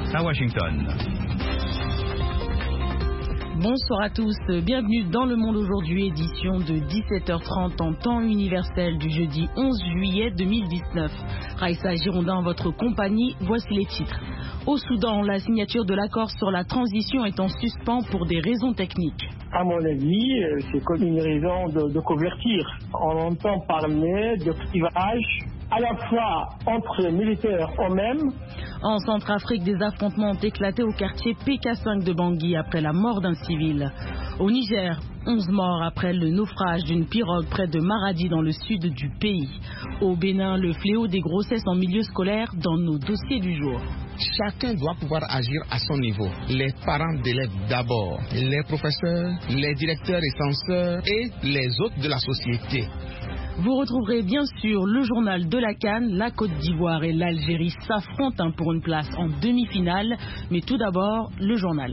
à Washington. Bonsoir à tous, bienvenue dans Le Monde aujourd'hui, édition de 17h30 en temps universel du jeudi 11 juillet 2019. Raïssa Girondin en votre compagnie, voici les titres. Au Soudan, la signature de l'accord sur la transition est en suspens pour des raisons techniques. À mon avis, c'est comme une raison de convertir. On entend parler de clivage à la fois entre les militaires eux-mêmes. En Centrafrique, des affrontements ont éclaté au quartier PK5 de Bangui après la mort d'un civil. Au Niger, 11 morts après le naufrage d'une pirogue près de Maradi dans le sud du pays. Au Bénin, le fléau des grossesses en milieu scolaire dans nos dossiers du jour. Chacun doit pouvoir agir à son niveau. Les parents d'élèves d'abord, les professeurs, les directeurs et censeurs et les autres de la société. Vous retrouverez bien sûr le journal de la CAN. La Côte d'Ivoire et l'Algérie s'affrontent pour une place en demi-finale. Mais tout d'abord, le journal.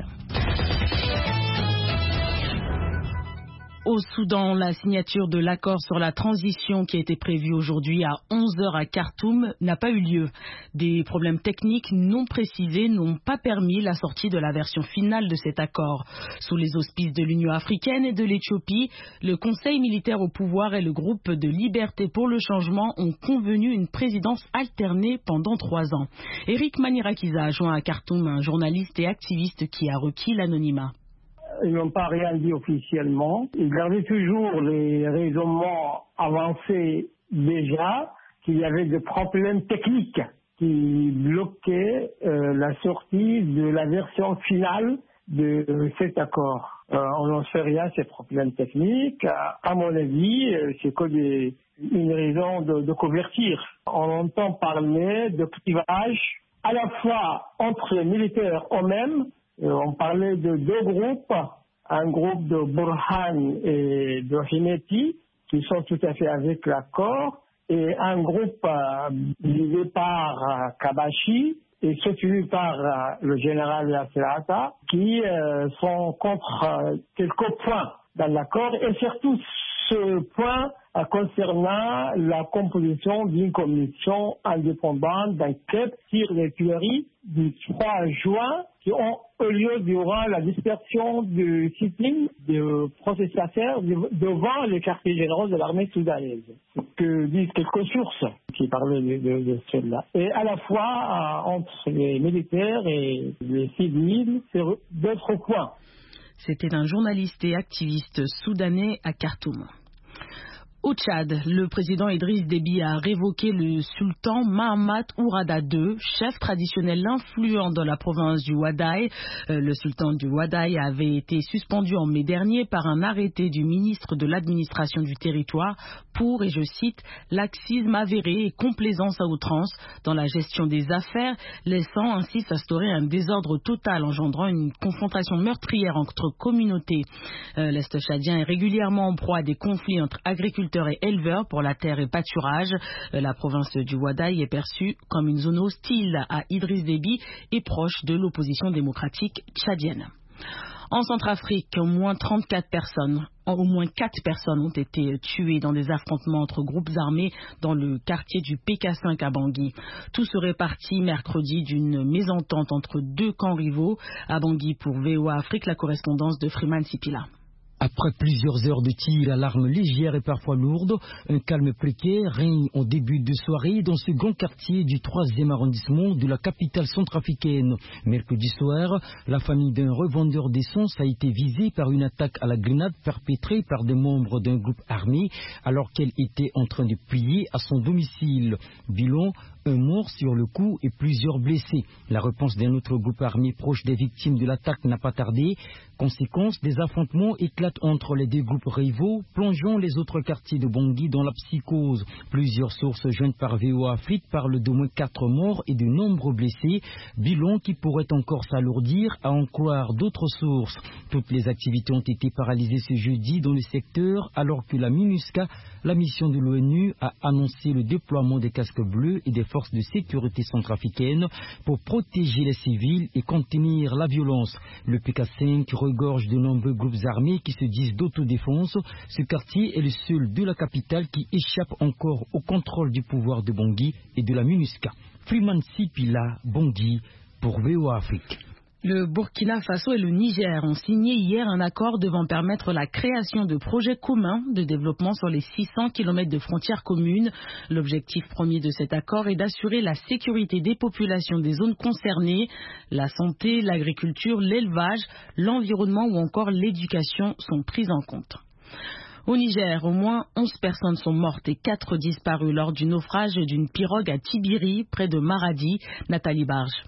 Au Soudan, la signature de l'accord sur la transition qui était prévue aujourd'hui à 11h à Khartoum n'a pas eu lieu. Des problèmes techniques non précisés n'ont pas permis la sortie de la version finale de cet accord. Sous les auspices de l'Union africaine et de l'Éthiopie, le Conseil militaire au pouvoir et le groupe de Liberté pour le changement ont convenu une présidence alternée pendant 3 ans. Eric Manirakiza a joint à Khartoum un journaliste et activiste qui a requis l'anonymat. Ils n'ont pas rien dit officiellement. Ils gardaient toujours les raisonnements avancés déjà, qu'il y avait des problèmes techniques qui bloquaient la sortie de la version finale de cet accord. On n'en sait rien, ces problèmes techniques. À mon avis, c'est que une raison de convertir. On entend parler de clivage à la fois entre les militaires eux-mêmes. On parlait de 2 groupes, un groupe de Burhan et de Himeti, qui sont tout à fait avec l'accord, et un groupe dirigé par Kabashi et soutenu par le général Yasserata, qui sont contre quelques points dans l'accord, et surtout ce point concernant la composition d'une commission indépendante d'enquête sur les tueries du 3 juin qui ont eu lieu durant la dispersion du sitting de protestataires devant les quartiers généraux de l'armée soudanaise. Ce que disent quelques sources qui parlaient de cela. Et à la fois entre les militaires et les civils sur d'autres points. C'était un journaliste et activiste soudanais à Khartoum. Au Tchad, le président Idriss Déby a révoqué le sultan Mahamat Ourada II, chef traditionnel influent dans la province du Ouaddaï. Le sultan du Ouaddaï avait été suspendu en mai dernier par un arrêté du ministre de l'administration du territoire pour, et je cite, laxisme avéré et complaisance à outrance dans la gestion des affaires, laissant ainsi s'instaurer un désordre total engendrant une confrontation meurtrière entre communautés. L'Est tchadien est régulièrement en proie à des conflits entre agriculteurs et éleveurs pour la terre et pâturage. La province du Ouaddaï est perçue comme une zone hostile à Idriss Déby et proche de l'opposition démocratique tchadienne. En Centrafrique, au moins 4 personnes ont été tuées dans des affrontements entre groupes armés dans le quartier du PK5 à Bangui. Tout serait parti mercredi d'une mésentente entre 2 camps rivaux. À Bangui pour VOA Afrique, la correspondance de Freeman Sipila. Après plusieurs heures de tir à l'arme légère et parfois lourde, un calme précaire règne au début de soirée dans ce grand quartier du 3e arrondissement de la capitale centrafricaine. Mercredi soir, la famille d'un revendeur d'essence a été visée par une attaque à la grenade perpétrée par des membres d'un groupe armé alors qu'elle était en train de prier à son domicile. Bilan, un mort sur le coup et plusieurs blessés. La réponse d'un autre groupe armé proche des victimes de l'attaque n'a pas tardé. Conséquence, des affrontements éclatent entre les 2 groupes rivaux, plongeant les autres quartiers de Bangui dans la psychose. Plusieurs sources jointes par VOA Afrique parlent d'au moins 4 morts et de nombreux blessés, bilan qui pourrait encore s'alourdir à en croire d'autres sources. Toutes les activités ont été paralysées ce jeudi dans le secteur alors que la MINUSCA, la mission de l'ONU, a annoncé le déploiement des casques bleus et des forces de sécurité centrafricaines pour protéger les civils et contenir la violence. Le PK5 regorge de nombreux groupes armés qui se disent d'autodéfense. Ce quartier est le seul de la capitale qui échappe encore au contrôle du pouvoir de Bangui et de la MINUSCA. Freeman Sipila, Bangui, pour VOA Afrique. Le Burkina Faso et le Niger ont signé hier un accord devant permettre la création de projets communs de développement sur les 600 km de frontières communes. L'objectif premier de cet accord est d'assurer la sécurité des populations des zones concernées. La santé, l'agriculture, l'élevage, l'environnement ou encore l'éducation sont prises en compte. Au Niger, au moins 11 personnes sont mortes et 4 disparues lors du naufrage d'une pirogue à Tibiri, près de Maradi. Nathalie Barge.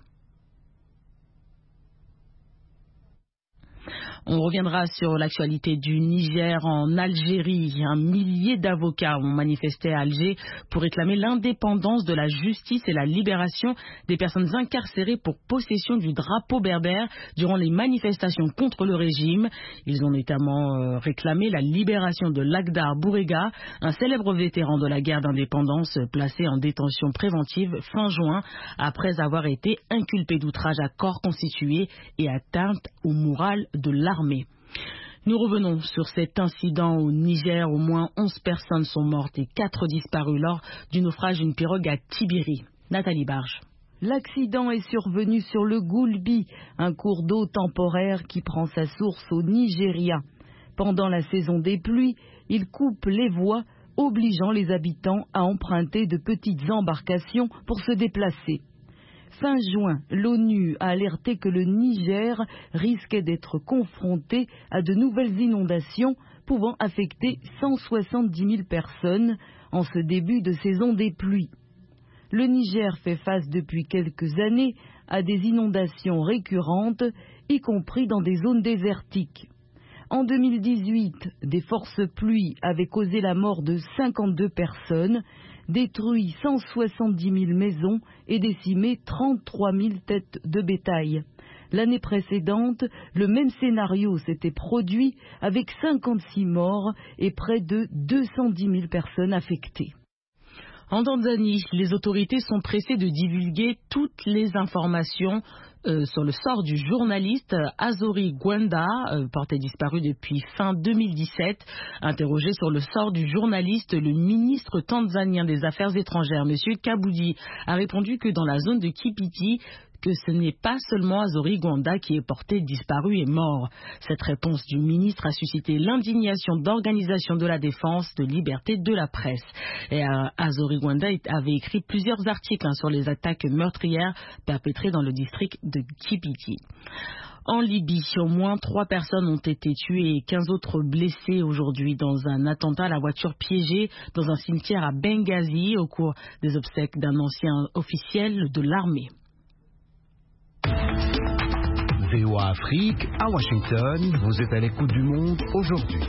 On reviendra sur l'actualité du Niger en Algérie. Un millier d'avocats ont manifesté à Alger pour réclamer l'indépendance de la justice et la libération des personnes incarcérées pour possession du drapeau berbère durant les manifestations contre le régime. Ils ont notamment réclamé la libération de Lagdar Bourega, un célèbre vétéran de la guerre d'indépendance placé en détention préventive fin juin après avoir été inculpé d'outrage à corps constitué et atteinte au moral de l'armée. Nous revenons sur cet incident au Niger. Au moins 11 personnes sont mortes et 4 disparues lors du naufrage d'une pirogue à Tibiri. Nathalie Barge. L'accident est survenu sur le Goulbi, un cours d'eau temporaire qui prend sa source au Nigeria. Pendant la saison des pluies, il coupe les voies, obligeant les habitants à emprunter de petites embarcations pour se déplacer. Fin juin, l'ONU a alerté que le Niger risquait d'être confronté à de nouvelles inondations pouvant affecter 170 000 personnes en ce début de saison des pluies. Le Niger fait face depuis quelques années à des inondations récurrentes, y compris dans des zones désertiques. En 2018, des fortes pluies avaient causé la mort de 52 personnes, détruit 170 000 maisons et décimé 33 000 têtes de bétail. L'année précédente, le même scénario s'était produit avec 56 morts et près de 210 000 personnes affectées. En Tanzanie, les autorités sont pressées de divulguer toutes les informations sur le sort du journaliste Azori Gwanda, porté disparu depuis fin 2017. Interrogé sur le sort du journaliste, le ministre tanzanien des Affaires étrangères, M. Kabudi, a répondu que dans la zone de Kipiti, que ce n'est pas seulement Azori Gwanda qui est porté disparu et mort. Cette réponse du ministre a suscité l'indignation d'organisations de la défense de liberté de la presse. Et Azori Gwanda avait écrit plusieurs articles sur les attaques meurtrières perpétrées dans le district de Kipiti. En Libye, au moins 3 personnes ont été tuées et 15 autres blessées aujourd'hui dans un attentat à la voiture piégée dans un cimetière à Benghazi au cours des obsèques d'un ancien officiel de l'armée. VOA Afrique, à Washington, vous êtes à l'écoute du monde aujourd'hui.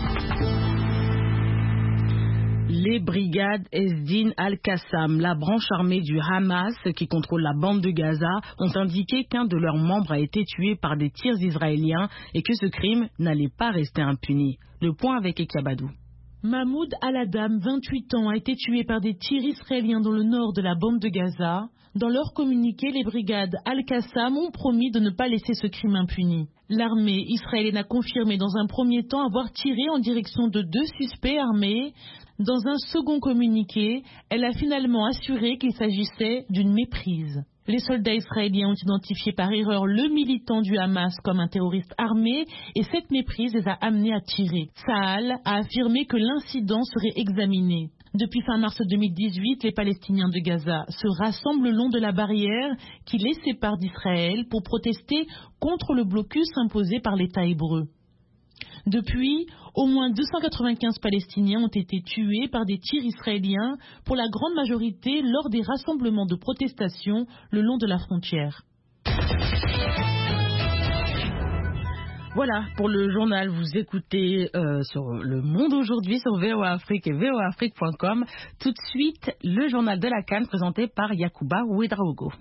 Les brigades Esdin al-Qassam, la branche armée du Hamas qui contrôle la bande de Gaza, ont indiqué qu'un de leurs membres a été tué par des tirs israéliens et que ce crime n'allait pas rester impuni. Le point avec Ekabadou. Mahmoud Al-Adam, 28 ans, a été tué par des tirs israéliens dans le nord de la bande de Gaza. Dans leur communiqué, les brigades Al-Qassam ont promis de ne pas laisser ce crime impuni. L'armée israélienne a confirmé dans un premier temps avoir tiré en direction de 2 suspects armés. Dans un second communiqué, elle a finalement assuré qu'il s'agissait d'une méprise. Les soldats israéliens ont identifié par erreur le militant du Hamas comme un terroriste armé et cette méprise les a amenés à tirer. Tsahal a affirmé que l'incident serait examiné. Depuis fin mars 2018, les Palestiniens de Gaza se rassemblent le long de la barrière qui les sépare d'Israël pour protester contre le blocus imposé par l'État hébreu. Depuis, au moins 295 Palestiniens ont été tués par des tirs israéliens, pour la grande majorité lors des rassemblements de protestation le long de la frontière. Voilà, pour le journal, vous écoutez sur Le Monde aujourd'hui, sur VOA Afrique et voaafrique.com. Tout de suite, le journal de la CAN présenté par Yacouba Ouedraogo.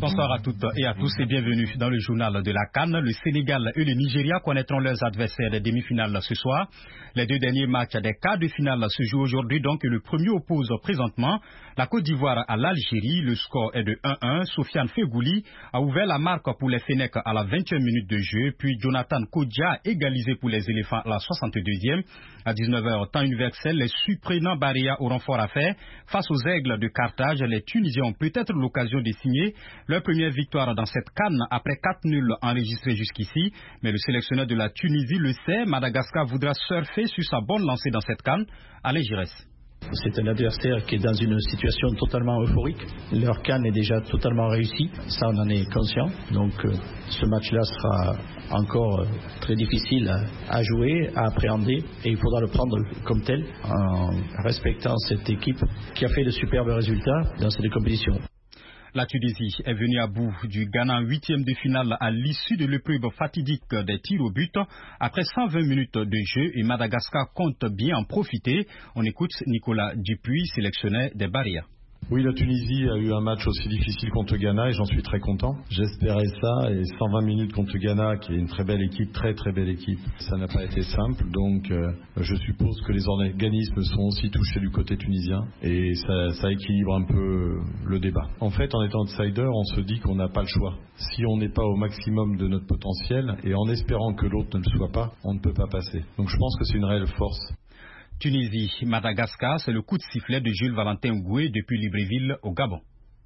Bonsoir à toutes et à tous et bienvenue dans le journal de la CAN. Le Sénégal et le Nigeria connaîtront leurs adversaires des demi-finales ce soir. Les deux derniers matchs des quarts de finale se jouent aujourd'hui, donc le premier oppose présentement la Côte d'Ivoire à l'Algérie. Le score est de 1-1. Sofiane Fegouli a ouvert la marque pour les Fennecs à la 20e minute de jeu, puis Jonathan Kodja a égalisé pour les éléphants à la 62e. À 19h, temps universel, les surprenants Baria auront fort à faire. Face aux Aigles de Carthage, les Tunisiens ont peut-être l'occasion de signer leur première victoire dans cette CAN après 4 nuls enregistrés jusqu'ici. Mais le sélectionneur de la Tunisie le sait, Madagascar voudra surfer sur sa bonne lancée dans cette CAN. Alain Giresse. C'est un adversaire qui est dans une situation totalement euphorique. Leur CAN est déjà totalement réussi, ça on en est conscient. Donc ce match-là sera encore très difficile à jouer, à appréhender, et il faudra le prendre comme tel en respectant cette équipe qui a fait de superbes résultats dans cette compétition. La Tunisie est venue à bout du Ghana en 8e de finale à l'issue de l'épreuve fatidique des tirs au but après 120 minutes de jeu, et Madagascar compte bien en profiter. On écoute Nicolas Dupuis, sélectionneur des Baria. Oui, la Tunisie a eu un match aussi difficile contre Ghana et j'en suis très content. J'espérais ça, et 120 minutes contre Ghana, qui est une très belle équipe, très très belle équipe, ça n'a pas été simple. Donc je suppose que les organismes sont aussi touchés du côté tunisien et ça équilibre un peu le débat. En fait, en étant outsider, on se dit qu'on n'a pas le choix. Si on n'est pas au maximum de notre potentiel et en espérant que l'autre ne le soit pas, on ne peut pas passer. Donc je pense que c'est une réelle force. Tunisie, Madagascar, c'est le coup de sifflet de Jules Valentin Goué depuis Libreville au Gabon.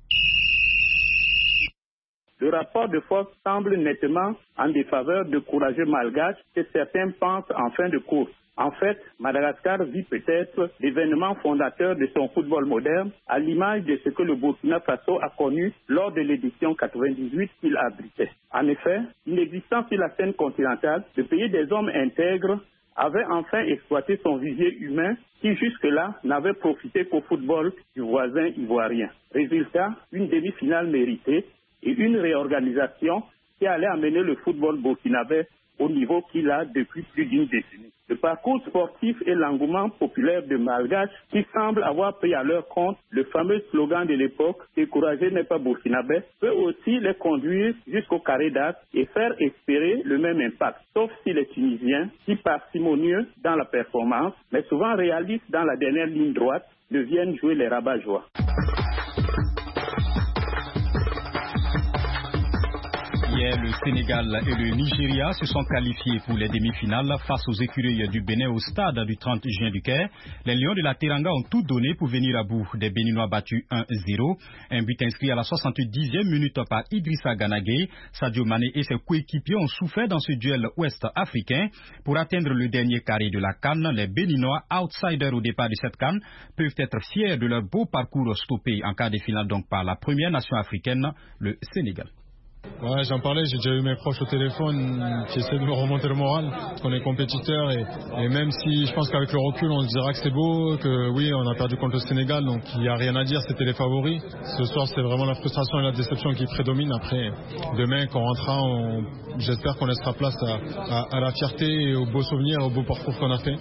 Le rapport de force semble nettement en défaveur de courageux malgaches que certains pensent en fin de course. En fait, Madagascar vit peut-être l'événement fondateur de son football moderne, à l'image de ce que le Burkina Faso a connu lors de l'édition 98 qu'il abritait. En effet, inexistant sur la scène continentale, le pays des hommes intègres avait enfin exploité son vivier humain qui jusque-là n'avait profité qu'au football du voisin ivoirien. Résultat, une demi-finale méritée et une réorganisation qui allait amener le football burkinabé au niveau qu'il a depuis plus d'une décennie. Le parcours sportif et l'engouement populaire de Malgaches qui semble avoir pris à leur compte le fameux slogan de l'époque « Décourager n'est pas burkinabé » peut aussi les conduire jusqu'au carré d'as et faire espérer le même impact. Sauf si les Tunisiens, si parcimonieux dans la performance, mais souvent réalistes dans la dernière ligne droite, deviennent jouer les rabat-joie. Hier, le Sénégal et le Nigeria se sont qualifiés pour les demi-finales face aux écureuils du Bénin au stade du 30 juin du Caire. Les Lions de la Teranga ont tout donné pour venir à bout des Béninois battus 1-0. Un but inscrit à la 70e minute par Idrissa Gana Gueye. Sadio Mané et ses coéquipiers ont souffert dans ce duel ouest-africain. Pour atteindre le dernier carré de la CAN, les Béninois, outsiders au départ de cette CAN, peuvent être fiers de leur beau parcours stoppé en quart de finale donc par la première nation africaine, le Sénégal. Ouais, j'en parlais, j'ai déjà eu mes proches au téléphone qui essaient de me remonter le moral, qu'on est compétiteurs et même si je pense qu'avec le recul on se dira que c'est beau, que oui on a perdu contre le Sénégal, donc il n'y a rien à dire, c'était les favoris. Ce soir c'est vraiment la frustration et la déception qui prédominent. Après, demain quand on rentrera, j'espère qu'on laissera place à la fierté et aux beaux souvenirs et au beau parcours qu'on a fait.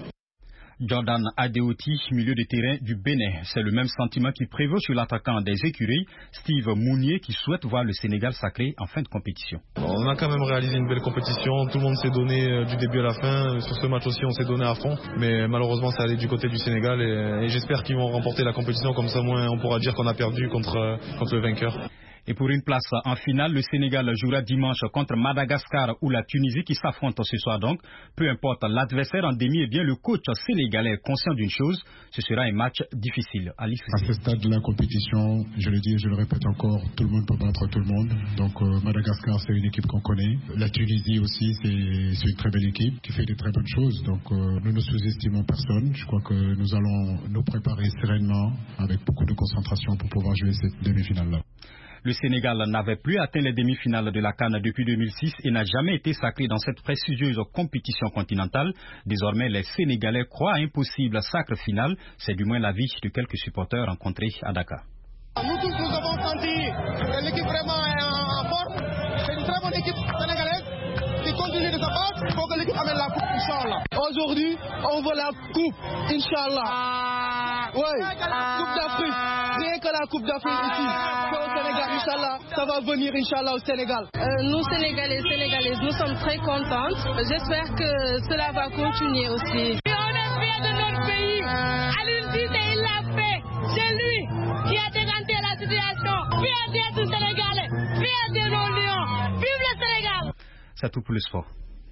Jordan Adeoti, milieu de terrain du Bénin. C'est le même sentiment qui prévaut sur l'attaquant des écuries, Steve Mounier, qui souhaite voir le Sénégal sacré en fin de compétition. On a quand même réalisé une belle compétition, tout le monde s'est donné du début à la fin. Sur ce match aussi on s'est donné à fond, mais malheureusement ça allait du côté du Sénégal et j'espère qu'ils vont remporter la compétition, comme ça au moins on pourra dire qu'on a perdu contre le vainqueur. Et pour une place en finale, le Sénégal jouera dimanche contre Madagascar ou la Tunisie qui s'affrontent ce soir donc. Peu importe l'adversaire en demi, eh bien le coach sénégalais est conscient d'une chose, ce sera un match difficile. À ce stade de la compétition, je le dis et je le répète encore, tout le monde peut battre tout le monde. Donc Madagascar c'est une équipe qu'on connaît. La Tunisie aussi c'est une très belle équipe qui fait de très bonnes choses. Donc nous ne sous-estimons personne. Je crois que nous allons nous préparer sereinement avec beaucoup de concentration pour pouvoir jouer cette demi-finale-là. Le Sénégal n'avait plus atteint les demi-finales de la CAN depuis 2006 et n'a jamais été sacré dans cette prestigieuse compétition continentale. Désormais, les Sénégalais croient à un possible sacre final. C'est du moins l'avis de quelques supporters rencontrés à Dakar. Nous tous, nous avons senti que l'équipe vraiment est en force. C'est une très bonne équipe sénégalaise qui continue de se battre. Il faut que l'équipe amène la coupe, Inch'Allah. Aujourd'hui, on veut la coupe, Inch'Allah. Ouais, Coupe d'Afrique. Rien que la Coupe d'Afrique ici. Au Sénégal, Inch'Allah, ça va venir, Inch'Allah, au Sénégal. Nous, Sénégalais, Sénégalaises, nous sommes très contentes. J'espère que cela va continuer aussi. On est fiers de notre pays. Aliou Cissé, il l'a fait. C'est lui qui a décanté la situation. Fierté du Sénégalais. Fierté de nos lions. Vive le Sénégal. C'est tout pour le sport.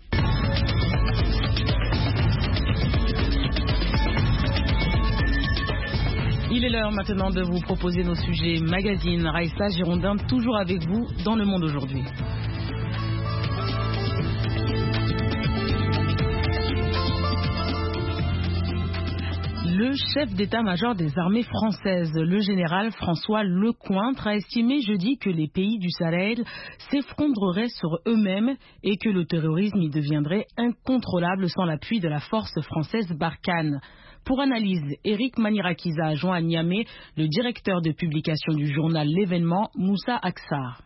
Il est l'heure maintenant de vous proposer nos sujets magazine. Raïssa Girondin, toujours avec vous dans Le Monde aujourd'hui. Le chef d'état-major des armées françaises, le général François Lecointre, a estimé jeudi que les pays du Sahel s'effondreraient sur eux-mêmes et que le terrorisme y deviendrait incontrôlable sans l'appui de la force française Barkhane. Pour analyse, Eric Manirakiza a joint à Niamey le directeur de publication du journal L'Événement, Moussa Aksar.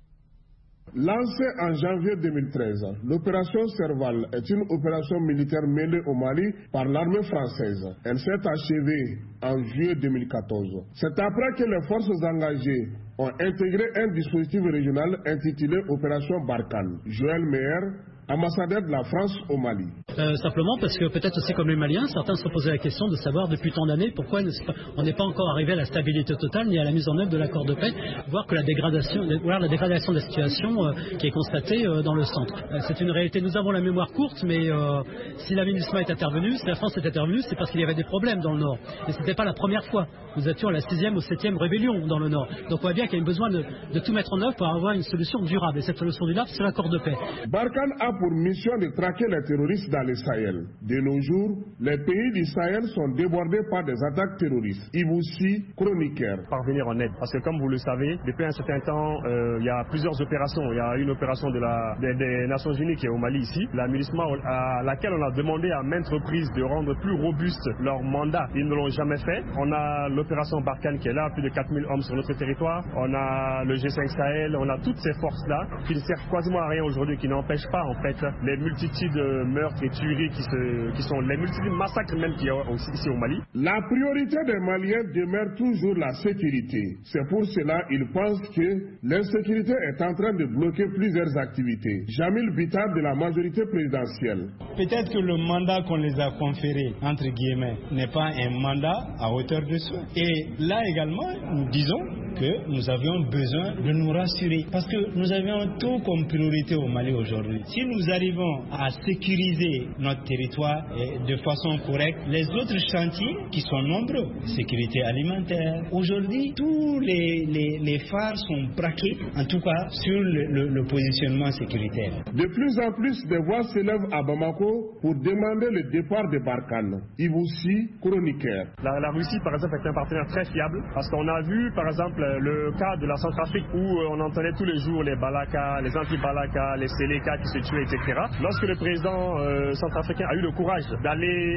Lancée en janvier 2013, l'opération Serval est une opération militaire menée au Mali par l'armée française. Elle s'est achevée en juillet 2014. C'est après que les forces engagées ont intégré un dispositif régional intitulé Opération Barkhane. Joël Meyer, ambassadeur de la France au Mali. Simplement parce que peut-être aussi comme les Maliens, certains se posaient la question de savoir depuis tant d'années pourquoi on n'est pas encore arrivé à la stabilité totale ni à la mise en œuvre de l'accord de paix, voire la dégradation de la situation qui est constatée dans le centre. C'est une réalité, nous avons la mémoire courte, mais si la MINUSMA est intervenue, si la France est intervenue, c'est parce qu'il y avait des problèmes dans le Nord. Et ce n'était pas la première fois. Nous étions à la 6e ou 7e rébellion dans le Nord. Donc on voit bien qu'il y a besoin de tout mettre en œuvre pour avoir une solution durable. Et cette solution durable, c'est l'accord de paix. Barkhane a pour mission de traquer les terroristes dans le Sahel. De nos jours, les pays du Sahel sont débordés par des attaques terroristes. Iboussi, chroniqueur. Parvenir en aide. Parce que comme vous le savez, depuis un certain temps, il y a plusieurs opérations. Il y a une opération des Nations Unies qui est au Mali ici. La MINUSMA à laquelle on a demandé à maintes reprises de rendre plus robuste leur mandat. Ils ne l'ont jamais fait. On a l'opération Barkhane qui est là, plus de 4000 hommes sur notre territoire. On a le G5 Sahel. On a toutes ces forces-là qui ne servent quasiment à rien aujourd'hui, qui n'empêchent pas en fait les multitudes de meurtres et tueries qui sont les multitudes de massacres même qu'il y a aussi ici au Mali. La priorité des Maliens demeure toujours la sécurité. C'est pour cela qu'ils pensent que l'insécurité est en train de bloquer plusieurs activités. Jamil Bitar de la majorité présidentielle. Peut-être que le mandat qu'on les a conféré, entre guillemets, n'est pas un mandat à hauteur de soi. Et là également, nous disons que nous avions besoin de nous rassurer parce que nous avions tout comme priorité au Mali aujourd'hui. Si nous arrivons à sécuriser notre territoire de façon correcte, les autres chantiers qui sont nombreux, sécurité alimentaire, aujourd'hui tous les phares sont braqués, en tout cas sur le positionnement sécuritaire. De plus en plus de voix s'élèvent à Bamako pour demander le départ de Barkhane. Iboussi, chroniqueur. La Russie par exemple est un partenaire très fiable parce qu'on a vu par exemple le cas de la Centrafrique où on entendait tous les jours les Balaka, les anti-Balaka, les Seleka qui se tuaient, etc. Lorsque le président centrafricain a eu le courage d'aller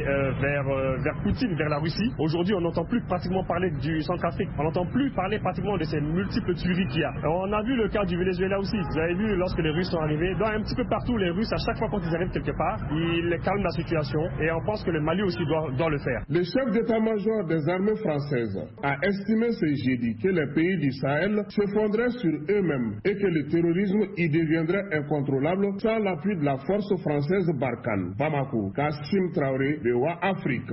vers Poutine, vers la Russie, aujourd'hui on n'entend plus pratiquement parler du Centrafrique. On n'entend plus parler pratiquement de ces multiples tueries qu'il y a. On a vu le cas du Venezuela aussi. Vous avez vu lorsque les Russes sont arrivés, dans un petit peu partout les Russes, à chaque fois quand ils arrivent quelque part, ils calment la situation et on pense que le Mali aussi doit le faire. Le chef d'état-major des armées françaises a estimé ce jeudi que les pays du Sahel s'effondreraient sur eux-mêmes et que le terrorisme y deviendrait incontrôlable sans l'appui de la force française Barkhane. Bamako, Kassim Traoré, VOA Afrique.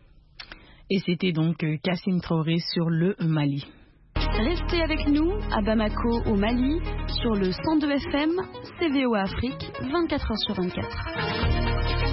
Et c'était donc Kassim Traoré sur le Mali. Restez avec nous à Bamako au Mali sur le 102 FM, CVO Afrique, 24h/24.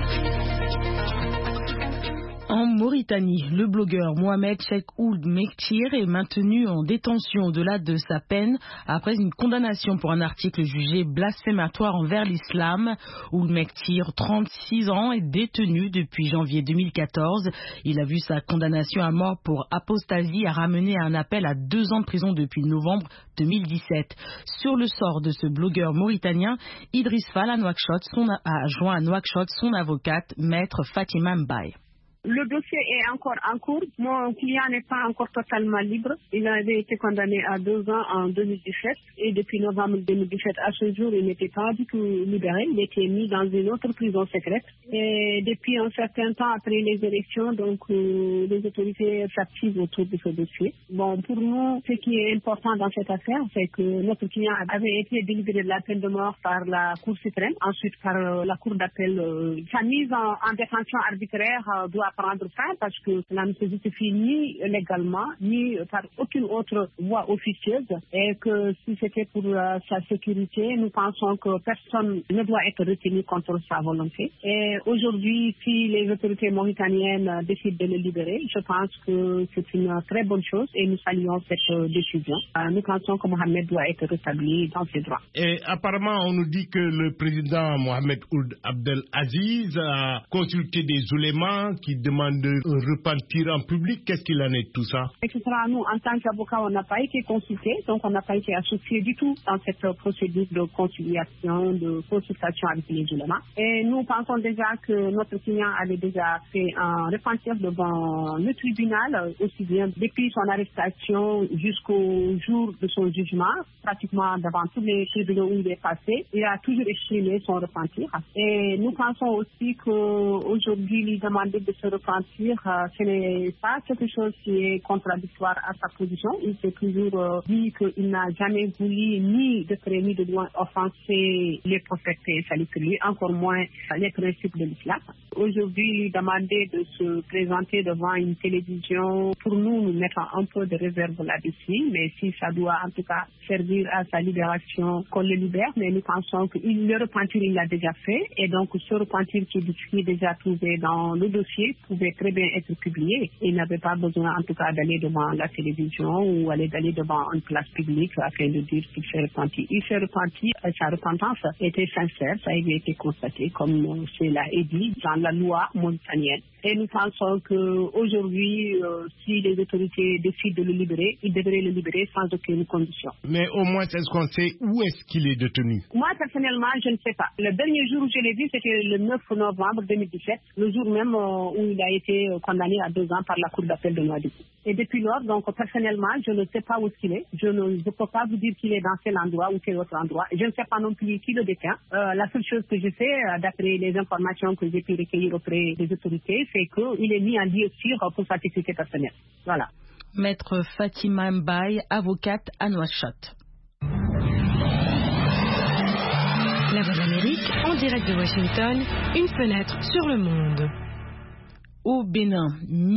En Mauritanie, le blogueur Mohamed Cheikh Ould Mektir est maintenu en détention au-delà de sa peine après une condamnation pour un article jugé blasphématoire envers l'islam. Ould Mektir, 36 ans, est détenu depuis janvier 2014. Il a vu sa condamnation à mort pour apostasie à ramener à un appel à 2 ans de prison depuis novembre 2017. Sur le sort de ce blogueur mauritanien, Idriss Fall a joint à Nouakchott son avocate, maître Fatima Mbaye. Le dossier est encore en cours. Mon client n'est pas encore totalement libre. Il avait été condamné à 2 ans en 2017 et depuis novembre 2017 à ce jour, il n'était pas du tout libéré. Il était mis dans une autre prison secrète. Et depuis un certain temps après les élections, donc les autorités s'activent autour de ce dossier. Bon, pour nous, ce qui est important dans cette affaire, c'est que notre client avait été délivré de la peine de mort par la Cour suprême, ensuite par la Cour d'appel. Sa mise en détention arbitraire doit prendre fin parce que cela ne se justifie ni légalement, ni par aucune autre voie officieuse et que si c'était pour sa sécurité, nous pensons que personne ne doit être retenu contre sa volonté. Et aujourd'hui, si les autorités mauritaniennes décident de le libérer, je pense que c'est une très bonne chose et nous saluons cette décision. Nous pensons que Mohamed doit être rétabli dans ses droits. Et apparemment, on nous dit que le président Mohamed Ould Abdel Aziz a consulté des oulémas qui demandent de repentir en public. Qu'est-ce qu'il en est de tout ça? Etc. Nous, en tant qu'avocats, on n'a pas été consultés, donc on n'a pas été associés du tout dans cette procédure de conciliation, de consultation avec les oulémas. Et nous pensons déjà que notre client avait déjà fait un repentir devant le tribunal, aussi bien depuis son arrestation jusqu'au jour de son jugement, pratiquement devant tous les tribunaux où il est passé. Il a toujours exprimé son repentir. Et nous pensons aussi qu'aujourd'hui, lui demander de se repentir, ce n'est pas quelque chose qui est contradictoire à sa position. Il s'est toujours dit qu'il n'a jamais voulu ni de près ni de loin offenser les prophètes salut lui, encore moins les principes de l'islam. Aujourd'hui, lui demander de se présenter devant une télévision, pour nous mettons un peu de réserve là-dessus, mais si ça doit en tout cas servir à sa libération, qu'on le libère, mais nous pensons que le repentir, il l'a déjà fait, et donc ce repentir qui est déjà trouvé dans le dossier pouvait très bien être publié. Il n'avait pas besoin en tout cas d'aller devant la télévision ou d'aller devant une place publique afin de dire qu'il s'est repenti. Il s'est repenti, sa repentance était sincère, ça a été constaté comme cela est dit dans la loi mauritanienne. Et nous pensons qu'aujourd'hui, si les autorités décident de le libérer, ils devraient le libérer sans aucune condition. Mais au moins, est-ce qu'on sait où est-ce qu'il est détenu? Moi, personnellement, je ne sais pas. Le dernier jour où je l'ai vu, c'était le 9 novembre 2017, le jour même où il a été condamné à 2 ans par la Cour d'appel de Nouadhibou. Et depuis lors, donc, personnellement, je ne sais pas où il est. Je ne peux pas vous dire qu'il est dans tel endroit ou tel autre endroit. Je ne sais pas non plus qui le détient. La seule chose que je sais, d'après les informations que j'ai pu recueillir auprès des autorités, c'est qu'il est mis en lieu sûr pour sa sécurité personnelle. Voilà. Maître Fatima Mbaye, avocate à Nouakchott. La Voix d'Amérique, en direct de Washington, une fenêtre sur le monde. Au Bénin,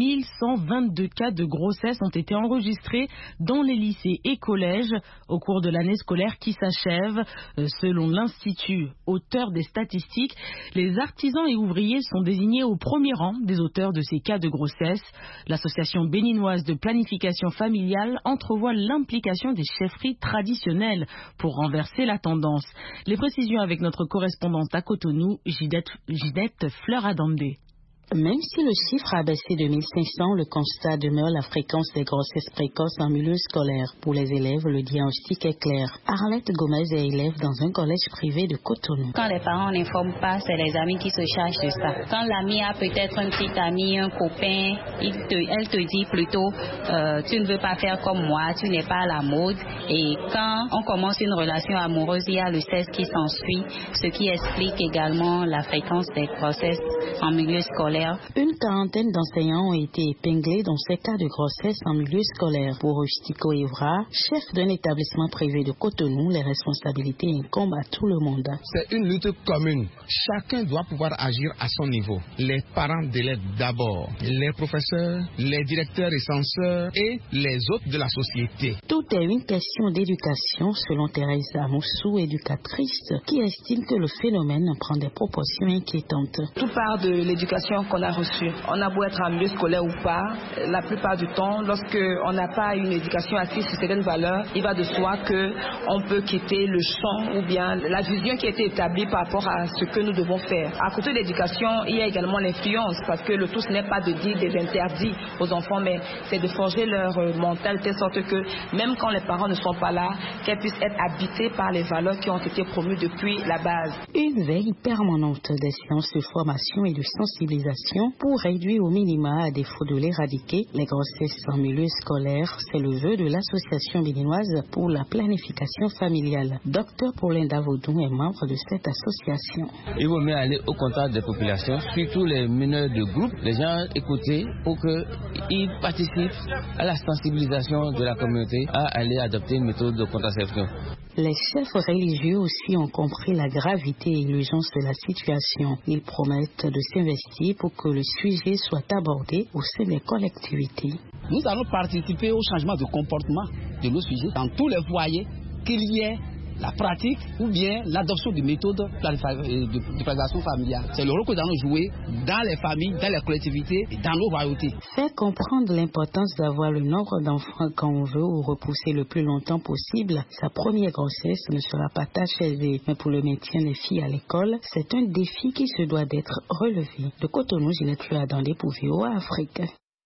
1122 cas de grossesse ont été enregistrés dans les lycées et collèges au cours de l'année scolaire qui s'achève. Selon l'Institut auteur des statistiques, les artisans et ouvriers sont désignés au premier rang des auteurs de ces cas de grossesse. L'association béninoise de planification familiale entrevoit l'implication des chefferies traditionnelles pour renverser la tendance. Les précisions avec notre correspondante à Cotonou, Ginette Fleur-Adamdé. Même si le chiffre a baissé de 1500, le constat demeure la fréquence des grossesses précoces en milieu scolaire. Pour les élèves, le diagnostic est clair. Arlette Gomez est élève dans un collège privé de Cotonou. Quand les parents n'informent pas, c'est les amis qui se chargent de ça. Quand l'ami a peut-être un petit ami, un copain, elle te dit plutôt tu ne veux pas faire comme moi, tu n'es pas à la mode. Et quand on commence une relation amoureuse, il y a le sexe qui s'ensuit, ce qui explique également la fréquence des grossesses en milieu scolaire. Une quarantaine d'enseignants ont été épinglés dans ces cas de grossesse en milieu scolaire. Pour Rustico Evra, chef d'un établissement privé de Cotonou, les responsabilités incombent à tout le monde. C'est une lutte commune. Chacun doit pouvoir agir à son niveau. Les parents d'élèves d'abord, les professeurs, les directeurs et censeurs et les autres de la société. Tout est une question d'éducation, selon Thérèse Amoussou, éducatrice, qui estime que le phénomène prend des proportions inquiétantes. Tout part de l'éducation qu'on a reçue. On a beau être en milieu scolaire ou pas, la plupart du temps, lorsqu'on n'a pas une éducation assise sur certaines valeurs, il va de soi qu'on peut quitter le champ ou bien la vision qui a été établie par rapport à ce que nous devons faire. À côté de l'éducation, il y a également l'influence, parce que le tout ce n'est pas de dire des interdits aux enfants, mais c'est de forger leur mental de telle sorte que même quand les parents ne sont pas là, qu'elles puissent être habitées par les valeurs qui ont été promues depuis la base. Une veille permanente des séances de formation et de sensibilisation l'éducation pour réduire au minima, à défaut de l'éradiquer, les grossesses en milieu scolaire. C'est le vœu de l'Association béninoise pour la planification familiale. Dr Paulin Davodou est membre de cette association. Il vaut mieux aller au contact des populations, surtout les meneurs de groupe, les gens écouter pour qu'ils participent à la sensibilisation de la communauté à aller adopter une méthode de contraception. Les chefs religieux aussi ont compris la gravité et l'urgence de la situation. Ils promettent de s'investir pour que le sujet soit abordé au sein des collectivités. Nous allons participer au changement de comportement de nos sujets dans tous les foyers, qu'il y ait la pratique ou bien l'adoption de méthodes de planification familiale. C'est le rôle que nous allons jouer dans les familles, dans les collectivités et dans nos royautés. Faire comprendre l'importance d'avoir le nombre d'enfants qu'on veut ou repousser le plus longtemps possible sa première grossesse ne sera pas tâche aisée. Mais pour le maintien des filles à l'école, c'est un défi qui se doit d'être relevé. De Cotonou, Ginette Fuadandé pour VOA Afrique.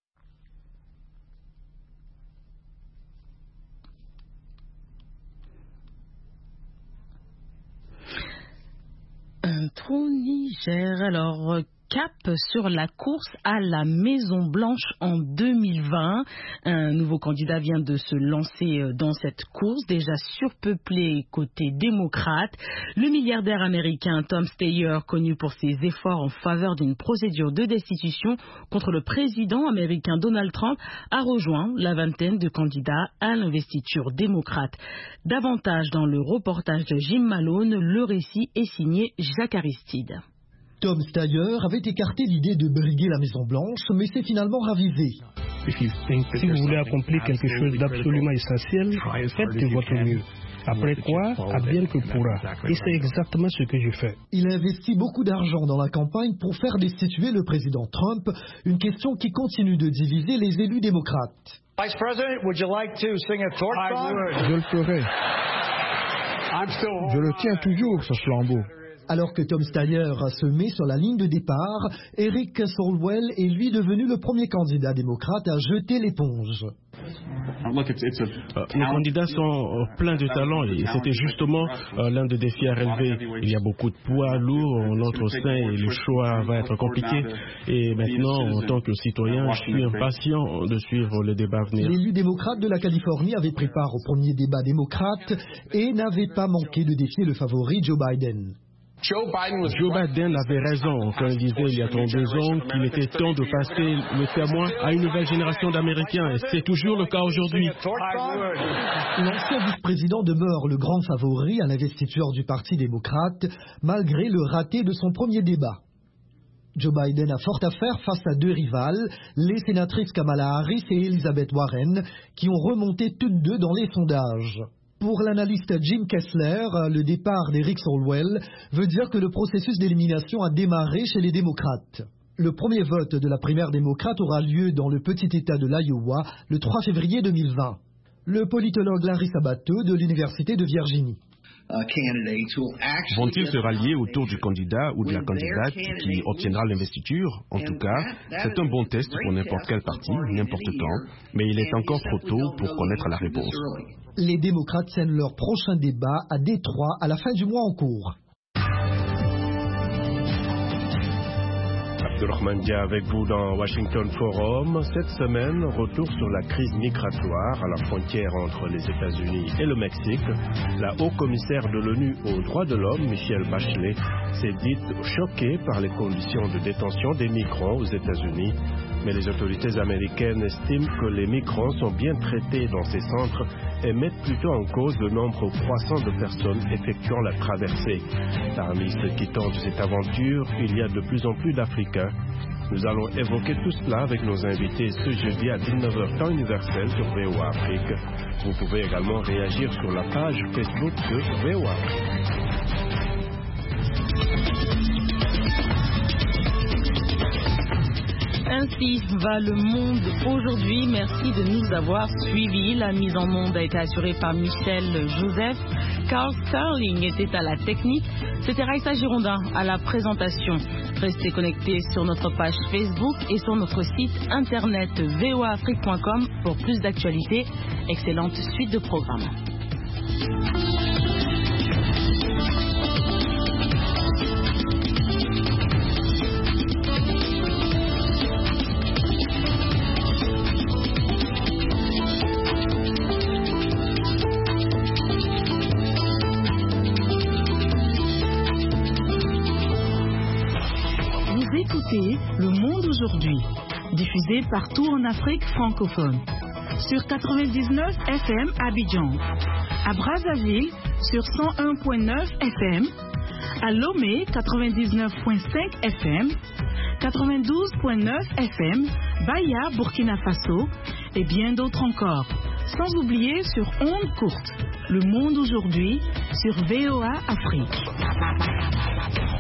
Intro Niger. Alors, cap sur la course à la Maison Blanche en 2020. Un nouveau candidat vient de se lancer dans cette course, déjà surpeuplée côté démocrate. Le milliardaire américain Tom Steyer, connu pour ses efforts en faveur d'une procédure de destitution contre le président américain Donald Trump, a rejoint la vingtaine de candidats à l'investiture démocrate. Davantage dans le reportage de Jim Malone, le récit est signé Jacques Aristide. Tom Steyer avait écarté l'idée de briguer la Maison-Blanche, mais s'est finalement ravivé. Si vous voulez accomplir quelque chose d'absolument essentiel, faites de votre mieux. Après quoi, advienne que pourra. Et c'est exactement ce que je fais. Il a investi beaucoup d'argent dans la campagne pour faire destituer le président Trump, une question qui continue de diviser les élus démocrates. Vice President, would you like to sing a torch song? Je le ferai. Je le tiens toujours, ce flambeau. Alors que Tom Steyer se met sur la ligne de départ, Eric Swalwell est lui devenu le premier candidat démocrate à jeter l'éponge. Nos candidats sont pleins de talent et c'était justement l'un des défis à relever. Il y a beaucoup de poids lourds en notre sein et le choix va être compliqué. Et maintenant, en tant que citoyen, je suis impatient de suivre le débat à venir. L'élu démocrate de la Californie avait pris part au premier débat démocrate et n'avait pas manqué de défier le favori Joe Biden. Joe Biden avait raison quand il disait il y a 32 ans qu'il était temps de passer le témoin à une nouvelle génération d'Américains et c'est toujours le cas aujourd'hui. L'ancien vice-président demeure le grand favori à l'investiture du Parti démocrate malgré le raté de son premier débat. Joe Biden a fort à faire face à deux rivales, les sénatrices Kamala Harris et Elizabeth Warren, qui ont remonté toutes deux dans les sondages. Pour l'analyste Jim Kessler, le départ d'Eric Swalwell veut dire que le processus d'élimination a démarré chez les démocrates. Le premier vote de la primaire démocrate aura lieu dans le petit État de l'Iowa le 3 février 2020. Le politologue Larry Sabato de l'Université de Virginie. Vont-ils se rallier autour du candidat ou de la candidate qui obtiendra l'investiture? En tout cas, c'est un bon test pour n'importe quel parti, n'importe quand, mais il est encore trop tôt pour connaître la réponse. Les démocrates tiennent leur prochain débat à Détroit à la fin du mois en cours. Abdelrahman Dia avec vous dans Washington Forum. Cette semaine, retour sur la crise migratoire à la frontière entre les États-Unis et le Mexique. La haut-commissaire de l'ONU aux droits de l'homme, Michelle Bachelet, s'est dite choquée par les conditions de détention des migrants aux États-Unis. Mais les autorités américaines estiment que les migrants sont bien traités dans ces centres et mettent plutôt en cause le nombre croissant de personnes effectuant la traversée. Parmi ceux qui tentent cette aventure, il y a de plus en plus d'Africains. Nous allons évoquer tout cela avec nos invités ce jeudi à 19h temps universel sur VOA Afrique. Vous pouvez également réagir sur la page Facebook de VOA Afrique. Ainsi va le monde aujourd'hui. Merci de nous avoir suivis. La mise en onde a été assurée par Michel Joseph. Carl Sterling était à la technique. C'était Raïssa Girondin à la présentation. Restez connectés sur notre page Facebook et sur notre site internet voaafrique.com pour plus d'actualités. Excellente suite de programmes. diffusée partout en Afrique francophone. Sur 99 FM Abidjan, à Brazzaville sur 101.9 FM, à Lomé 99.5 FM, 92.9 FM, Baya, Burkina Faso et bien d'autres encore. Sans oublier sur ondes courtes, Le Monde aujourd'hui sur VOA Afrique.